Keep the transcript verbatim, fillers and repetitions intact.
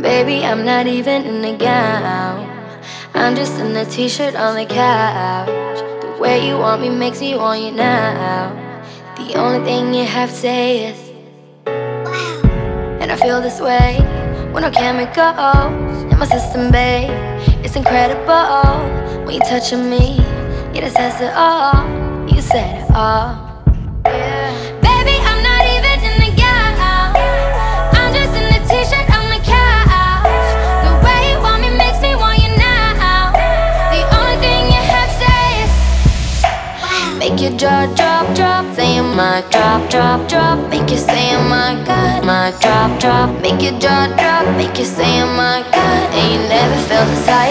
Baby, I'm not even in a gown. I'm just in a t-shirt on the couch. The way you want me makes me want you now. The only thing you have to say is wow. And I feel this way when no chemicals in my system, babe. It's incredible when you're touching me. Yeah, that says it all. You said it all. Yeah. Baby, I'm not even in the gown. I'm just in a t-shirt on the couch. The way you want me makes me want you now. The only thing you have to say is wow. Make your jaw drop, drop. Saying my drop, drop, drop. Make you say oh my God. My drop, drop. Make your jaw drop. Make you say oh my God. And you never felt this high.